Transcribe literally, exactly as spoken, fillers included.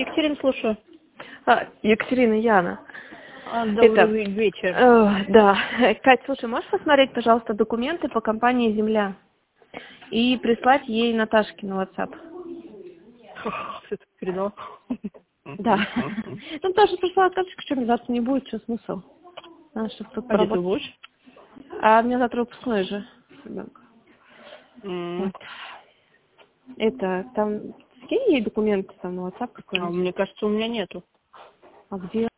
Екатерина, слушаю. А, Екатерина, Яна. А, добрый Это, вечер. э, да. Кать, слушай, можешь посмотреть, пожалуйста, документы по компании «Земля» и прислать ей Наташке на WhatsApp? Ты это передал? Да. Ну, тоже пришла карточка, что мне завтра не будет, что смысл? Надо, чтобы тут А где ты поработать. будешь? А у меня завтра выпускной же. ребенка. М. Вот. Это, там, скинь ей документы там на WhatsApp А какой-нибудь. мне кажется, у меня нету. А где?